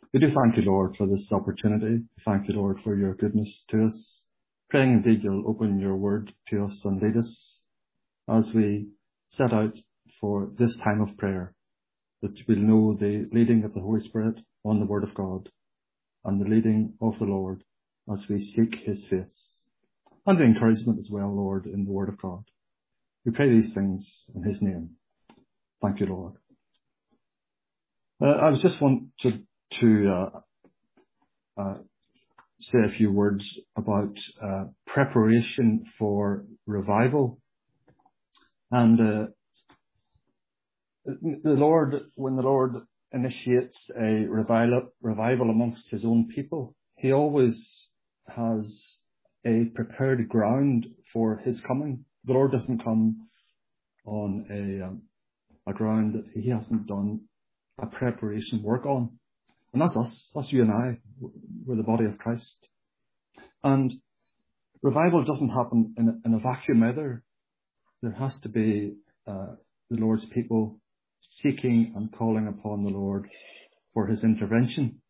We do thank you, Lord, for this opportunity. Thank you, Lord, for your goodness to us. Praying indeed you'll open your word to us and lead us as we set out for this time of prayer, that we'll know the leading of the Holy Spirit on the word of God and the leading of the Lord as we seek his face, and the encouragement as well, Lord, in the word of God. We pray these things in his name. Thank you, Lord. I was just wanted to say a few words about preparation for revival. And when the Lord initiates a revival amongst his own people, he always has a prepared ground for his coming. The Lord doesn't come on a ground that he hasn't done a preparation work on. And that's us. That's you and I. We're the body of Christ. And revival doesn't happen in a vacuum either. There has to be the Lord's people seeking and calling upon the Lord for his intervention.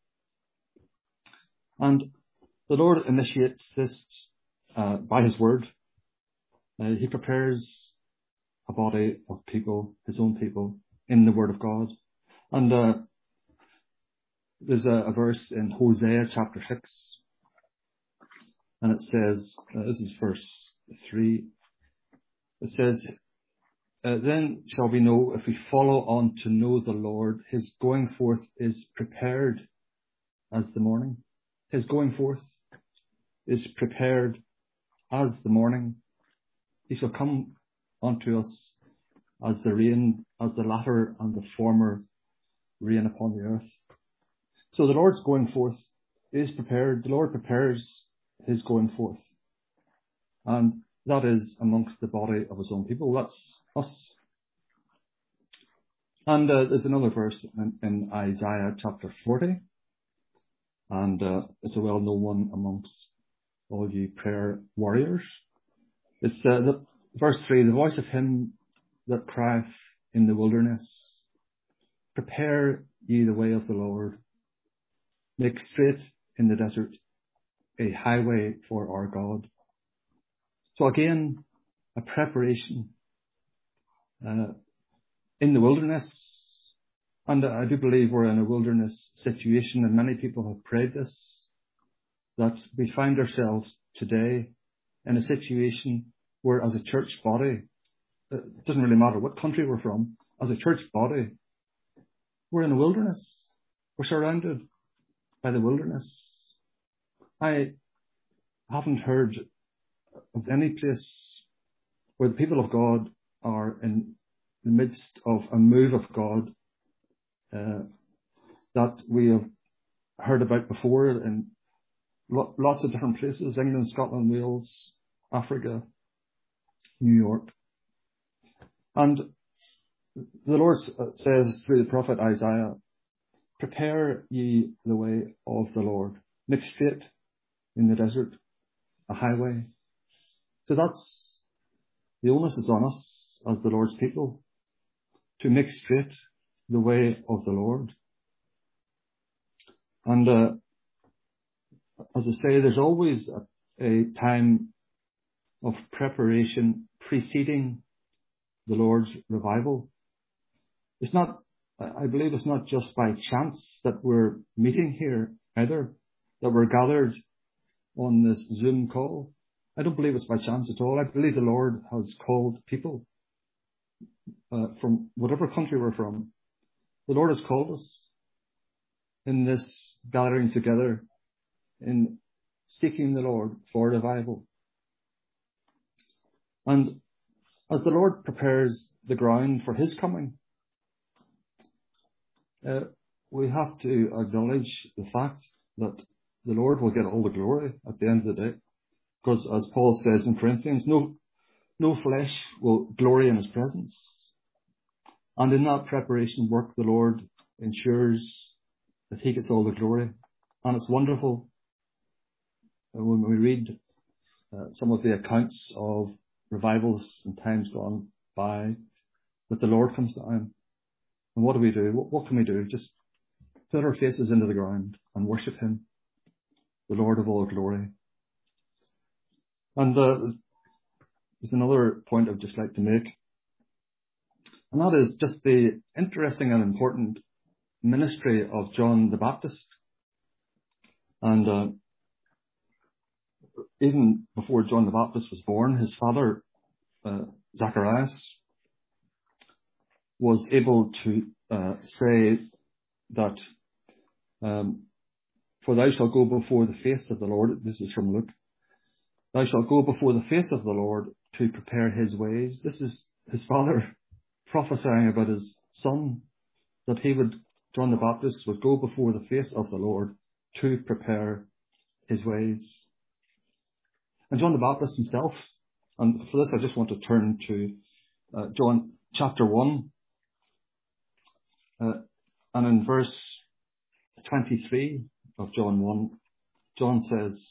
And the Lord initiates this by his word. He prepares a body of people, his own people, in the word of God. And there's a verse in Hosea chapter 6, and it says, this is verse 3, it says, then shall we know, if we follow on to know the Lord, his going forth is prepared as the morning. His going forth is prepared as the morning. He shall come unto us as the rain, as the latter and the former rain upon the earth. So the Lord's going forth is prepared. The Lord prepares his going forth. And that is amongst the body of his own people. That's us. And there's another verse in Isaiah chapter 40. And it's a well-known one amongst all you prayer warriors. It's verse 3, the voice of him that crieth in the wilderness, prepare ye the way of the Lord, make straight in the desert a highway for our God. So again, a preparation in the wilderness. And I do believe we're in a wilderness situation, and many people have prayed this, that we find ourselves today in a situation where as a church body, it doesn't really matter what country we're from, as a church body, we're in a wilderness. We're surrounded by the wilderness. I haven't heard of any place where the people of God are in the midst of a move of God that we have heard about before in lots of different places: England, Scotland, Wales, Africa, New York. And the Lord says through the prophet Isaiah, prepare ye the way of the Lord, make straight in the desert a highway. So that's the onus is on us as the Lord's people to make straight the way of the Lord. And as I say, there's always a time of preparation preceding the Lord's revival. It's not, I believe it's not just by chance that we're meeting here either, that we're gathered on this Zoom call. I don't believe it's by chance at all. I believe the Lord has called people from whatever country we're from. The Lord has called us in this gathering together, in seeking the Lord for revival. And as the Lord prepares the ground for his coming, we have to acknowledge the fact that the Lord will get all the glory at the end of the day. Because as Paul says in Corinthians, no flesh will glory in his presence. And in that preparation work, the Lord ensures that he gets all the glory. And it's wonderful when we read some of the accounts of revivals in times gone by, that the Lord comes down. And what do? What can we do? Just put our faces into the ground and worship him, the Lord of all glory. And there's another point I'd just like to make, and that is just the interesting and important ministry of John the Baptist. And even before John the Baptist was born, his father, Zacharias, was able to say that, for thou shalt go before the face of the Lord. This is from Luke. Thou shalt go before the face of the Lord to prepare his ways. This is his father prophesying about his son, that John the Baptist would go before the face of the Lord to prepare his ways. And John the Baptist himself, and for this I just want to turn to John chapter 1, and in verse 23 of John 1, John says,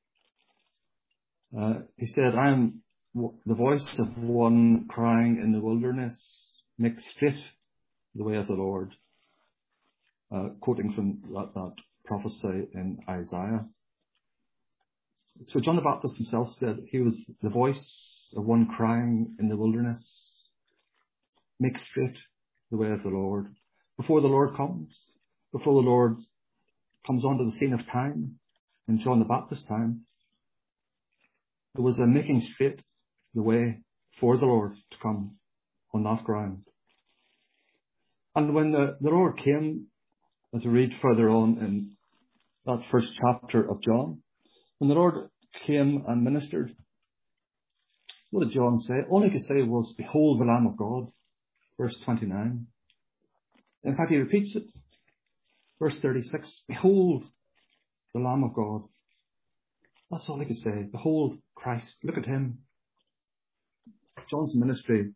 he said, I am the voice of one crying in the wilderness, make straight the way of the Lord. Quoting from that prophecy in Isaiah. So John the Baptist himself said he was the voice of one crying in the wilderness, make straight the way of the Lord. Before the Lord comes onto the scene of time, in John the Baptist's time, there was a making straight the way for the Lord to come on that ground. And when the Lord came, as we read further on in that first chapter of John, when the Lord came and ministered, what did John say? All he could say was, behold the Lamb of God, verse 29. In fact, he repeats it, verse 36, behold the Lamb of God. That's all he could say. Behold Christ, look at him. John's ministry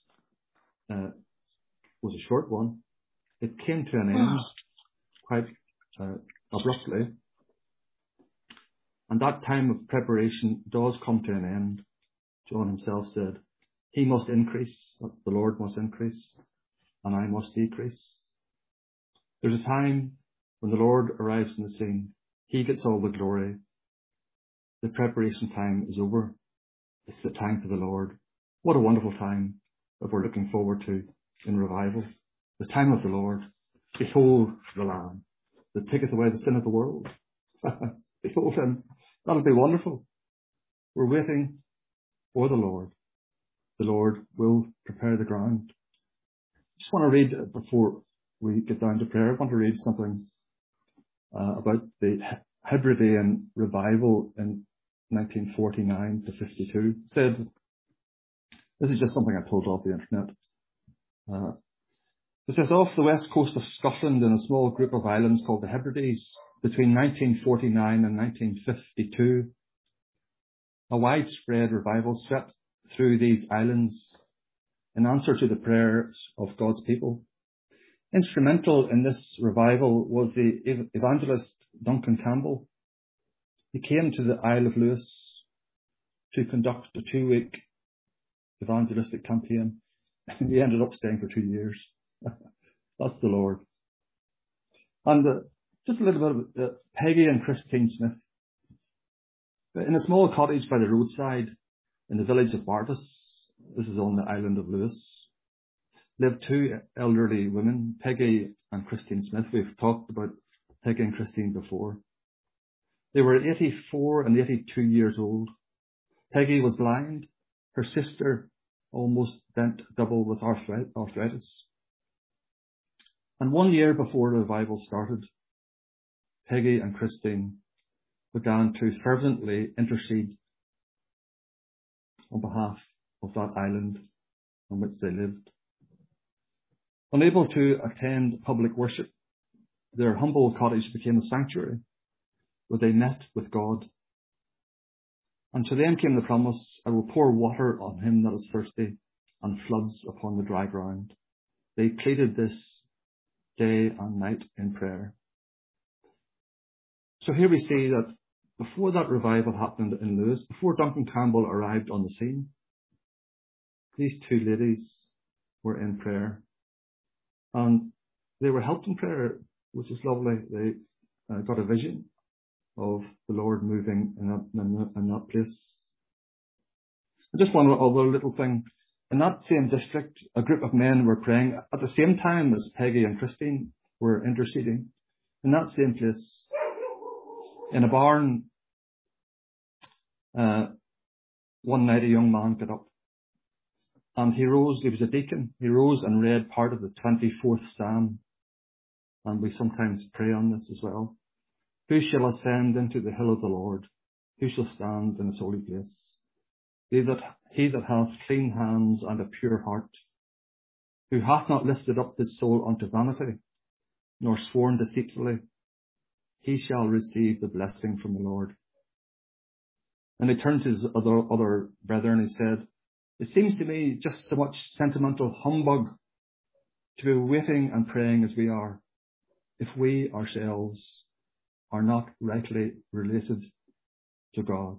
was a short one. It came to an end quite abruptly. And that time of preparation does come to an end. John himself said, he must increase, the Lord must increase, and I must decrease. There's a time when the Lord arrives in the scene. He gets all the glory. The preparation time is over. It's the time for the Lord. What a wonderful time that we're looking forward to in revival. The time of the Lord. Behold the Lamb that taketh away the sin of the world. Behold him. That'll be wonderful. We're waiting for the Lord. The Lord will prepare the ground. I just want to read, before we get down to prayer, I want to read something about the Hebridean revival in 1949 to 52. Said, this is just something I pulled off the internet. It says, off the west coast of Scotland, in a small group of islands called the Hebrides, between 1949 and 1952, a widespread revival swept through these islands in answer to the prayers of God's people. Instrumental in this revival was the evangelist Duncan Campbell. He came to the Isle of Lewis to conduct a 2-week evangelistic campaign. He ended up staying for 2 years. That's the Lord. And just a little bit of Peggy and Christine Smith. In a small cottage by the roadside in the village of Barvis, this is on the island of Lewis, lived 2 elderly women, Peggy and Christine Smith. We've talked about Peggy and Christine before. They were 84 and 82 years old. Peggy was blind. Her sister almost bent double with arthritis. And 1 year before the revival started, Peggy and Christine began to fervently intercede on behalf of that island on which they lived. Unable to attend public worship, their humble cottage became a sanctuary where they met with God. And to them came the promise, I will pour water on him that is thirsty and floods upon the dry ground. They pleaded this day and night in prayer. So here we see that before that revival happened in Lewis, before Duncan Campbell arrived on the scene, these 2 ladies were in prayer. And they were helped in prayer which is lovely. They got a vision of the Lord moving in that place. And just one other little thing. In that same district, a group of men were praying at the same time as Peggy and Christine were interceding. In that same place, in a barn, one night a young man got up and he rose. He was a deacon. He rose and read part of the 24th Psalm. And we sometimes pray on this as well. Who shall ascend into the hill of the Lord? Who shall stand in his holy place? He that hath clean hands and a pure heart, who hath not lifted up his soul unto vanity, nor sworn deceitfully, he shall receive the blessing from the Lord. And he turned to his other brethren and he said, it seems to me just so much sentimental humbug to be waiting and praying as we are, if we ourselves are not rightly related to God.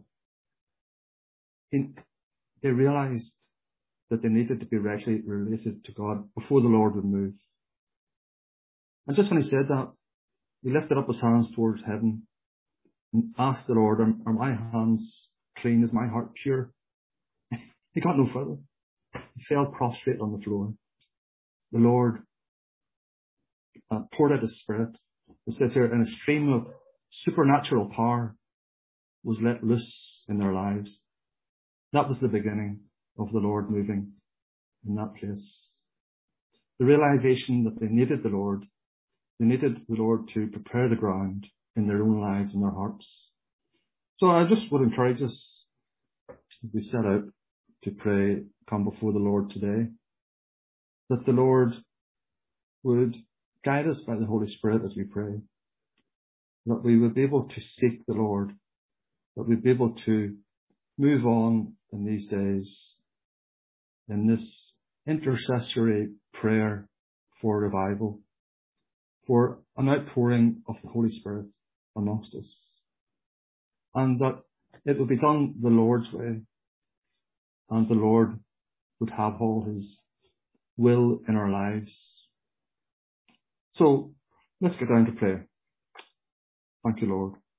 They realized that they needed to be rightly related to God before the Lord would move. And just when he said that, he lifted up his hands towards heaven and asked the Lord, are my hands clean? Is my heart pure? He got no further. He fell prostrate on the floor. The Lord poured out his Spirit. It says here, and a stream of supernatural power was let loose in their lives. That was the beginning of the Lord moving in that place. The realization that they needed the Lord to prepare the ground in their own lives and their hearts. So I just would encourage us, as we set out to pray, come before the Lord today, that the Lord would guide us by the Holy Spirit as we pray, that we would be able to seek the Lord, that we'd be able to move on in these days in this intercessory prayer for revival, for an outpouring of the Holy Spirit amongst us, and that it would be done the Lord's way, and the Lord would have all his will in our lives. So let's get down to prayer. Thank you, Lord.